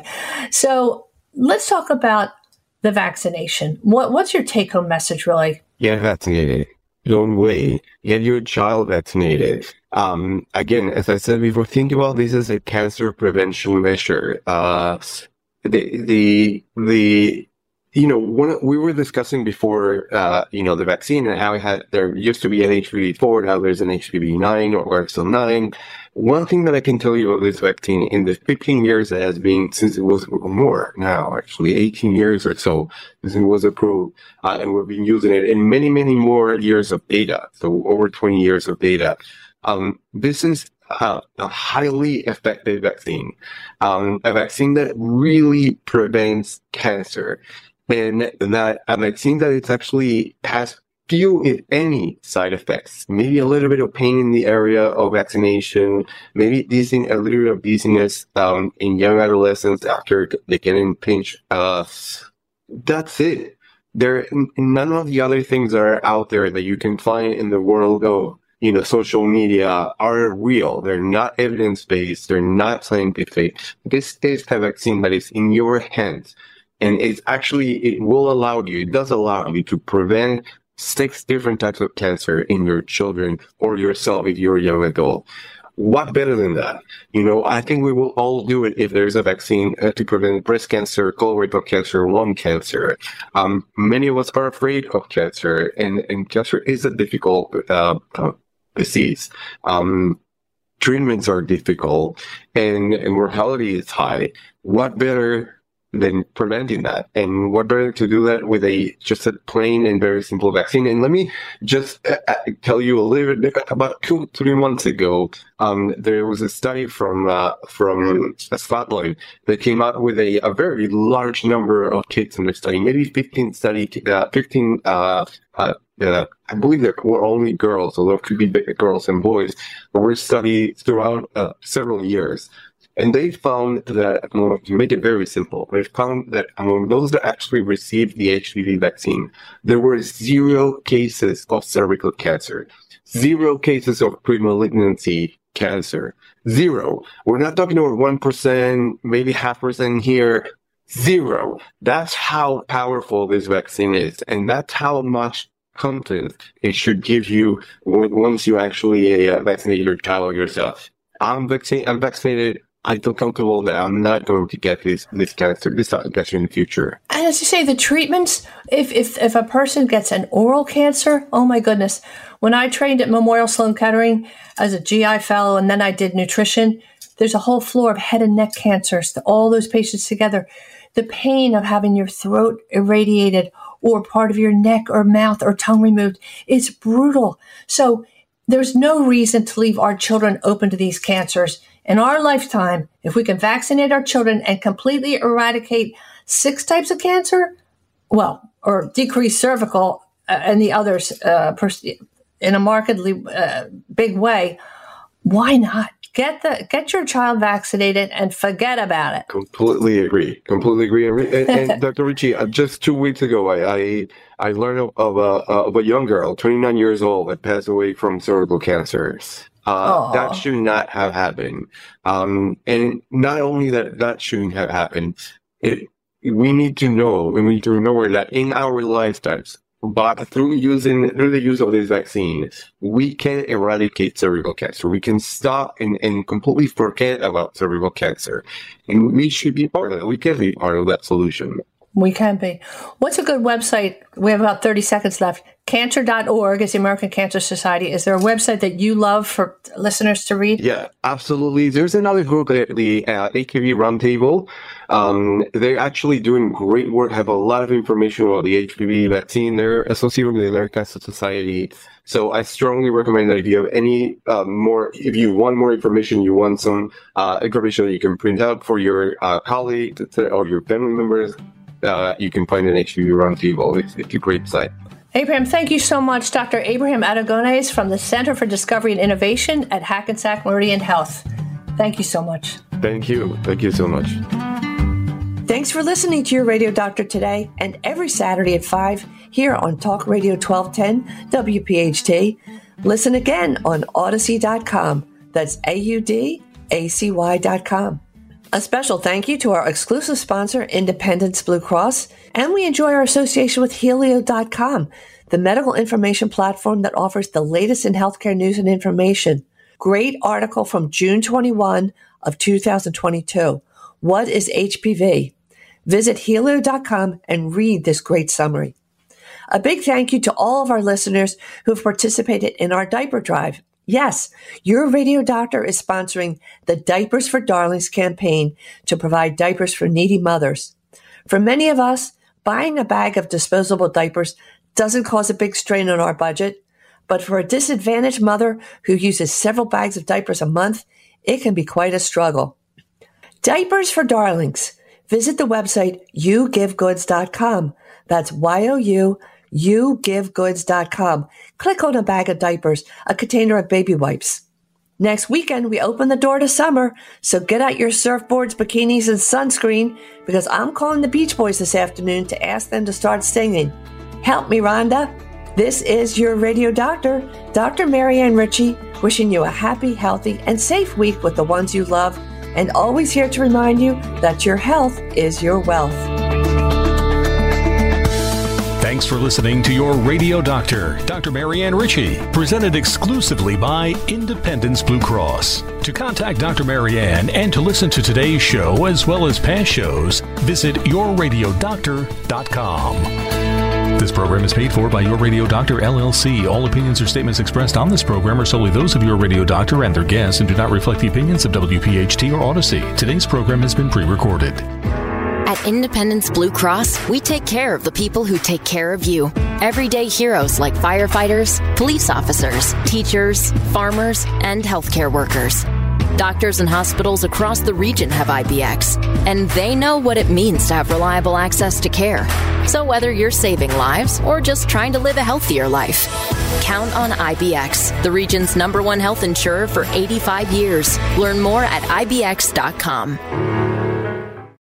So let's talk about the vaccination. What, what's your take-home message, really? Get vaccinated. Don't wait. Get your child vaccinated. Um, again, as I said before, think about this as a cancer prevention measure. Uh, the, the, the, You know, one, we were discussing before, uh, you know, the vaccine and how it had, there used to be an H P V four, now there's an H P V nine or X L nine. One thing that I can tell you about this vaccine, in the fifteen years it has been, since it was more now, actually eighteen years or so, since it was approved, uh, and we've been using it in many, many more years of data. So over twenty years of data. Um, this is Uh, a highly effective vaccine, um, a vaccine that really prevents cancer, and that a vaccine that it's actually has few, if any, side effects. Maybe a little bit of pain in the area of vaccination, maybe dizziness, a little bit of dizziness um, in young adolescents after they get pinched. Uh, that's it. There, none of the other things that are out there that you can find in the world of, you know, social media are real. They're not evidence-based. They're not scientific. This is a vaccine that is in your hands. And it's actually, it will allow you, it does allow you to prevent six different types of cancer in your children or yourself if you're a young adult. What better than that? You know, I think we will all do it if there's a vaccine uh, to prevent breast cancer, colorectal cancer, lung cancer. Um, many of us are afraid of cancer, and, and cancer is a difficult uh, uh, disease. Um, treatments are difficult, and, and mortality is high. What better than preventing that? And what better to do that with a just a plain and very simple vaccine? And let me just uh, tell you a little bit. About two, three months ago, um, there was a study from uh, from Scotland that came out with a, a very large number of kids in the study, maybe fifteen study, uh, fifteen. Uh, uh, Uh, I believe there were only girls, although it could be girls and boys, but were studied throughout uh, several years. And they found that, to make it very simple, they found that among those that actually received the H P V vaccine, there were zero cases of cervical cancer, zero cases of premalignancy cancer, zero. We're not talking about one percent, maybe half percent here, zero. That's how powerful this vaccine is, and that's how much content it should give you once you actually uh, vaccinate your child or yourself. I'm vaccinated. I'm vaccinated. I feel comfortable that I'm not going to get this this cancer, this cancer in the future. And as you say, the treatments, if, if, if a person gets an oral cancer, oh my goodness. When I trained at Memorial Sloan Kettering as a G I fellow, and then I did nutrition, there's a whole floor of head and neck cancers, all those patients together. the pain of having your throat irradiated or part of your neck or mouth or tongue removed is brutal. So there's no reason to leave our children open to these cancers. In our lifetime, if we can vaccinate our children and completely eradicate six types of cancer, well, or decrease cervical uh, and the others uh, pers- in a markedly uh, big way, why not? Get the get your child vaccinated and forget about it. Completely agree. Completely agree. And, and Doctor Ritchie, uh, just two weeks ago, I I, I learned of, of, a, of a young girl, twenty-nine years old, that passed away from cervical cancer. Uh, that should not have happened. Um, and not only that, that shouldn't have happened. It, we need to know, we need to remember that in our lifetimes, but through using, through the use of this vaccine, we can eradicate cervical cancer. We can stop and, and completely forget about cervical cancer. And we should be part of it. We can be part of that solution. We can be. What's a good website? We have about thirty seconds left. Cancer dot org is the American Cancer Society. Is there a website that you love for listeners to read? Yeah, absolutely. There's another group, the uh, H P V Roundtable. Um, they're actually doing great work, have a lot of information about the H P V vaccine. They're associated with the American Cancer Society. So I strongly recommend that if you have any uh, more, if you want more information, you want some uh, information that you can print out for your uh, colleagues or your family members, Uh, you can find an H P V Roundtable. It's, it's a great site. Abraham, thank you so much. Doctor Abraham Aragones from the Center for Discovery and Innovation at Hackensack Meridian Health. Thank you so much. Thank you. Thank you so much. Thanks for listening to your Radio Doctor today and every Saturday at five here on Talk Radio twelve ten W P H T. Listen again on Odyssey dot com. That's A U D A C Y dot com. A special thank you to our exclusive sponsor, Independence Blue Cross, and we enjoy our association with Helio dot com, the medical information platform that offers the latest in healthcare news and information. Great article from June twenty-first of two thousand twenty-two. What is H P V? Visit Helio dot com and read this great summary. A big thank you to all of our listeners who have participated in our diaper drive. Yes, your radio doctor is sponsoring the Diapers for Darlings campaign to provide diapers for needy mothers. For many of us, buying a bag of disposable diapers doesn't cause a big strain on our budget, but for a disadvantaged mother who uses several bags of diapers a month, it can be quite a struggle. Diapers for Darlings. Visit the website you give goods dot com. That's Y O U you give goods dot com. Click on a bag of diapers, a container of baby wipes. Next weekend, we open the door to summer, so get out your surfboards, bikinis, and sunscreen, because I'm calling the Beach Boys this afternoon to ask them to start singing. Help me, Rhonda. This is your Radio Doctor, Doctor Marianne Ritchie, wishing you a happy, healthy, and safe week with the ones you love, and always here to remind you that your health is your wealth. Thanks for listening to your Radio Doctor, Doctor Marianne Ritchie, presented exclusively by Independence Blue Cross. To contact Doctor Marianne and to listen to today's show as well as past shows, visit your radio doctor dot com. This program is paid for by Your Radio Doctor, L L C. All opinions or statements expressed on this program are solely those of Your Radio Doctor and their guests and do not reflect the opinions of W P H T or Odyssey. Today's program has been pre-recorded. At Independence Blue Cross, we take care of the people who take care of you. Everyday heroes like firefighters, police officers, teachers, farmers, and healthcare workers. Doctors and hospitals across the region have I B X, and they know what it means to have reliable access to care. So whether you're saving lives or just trying to live a healthier life, count on I B X, the region's number one health insurer for eighty-five years. Learn more at I B X dot com.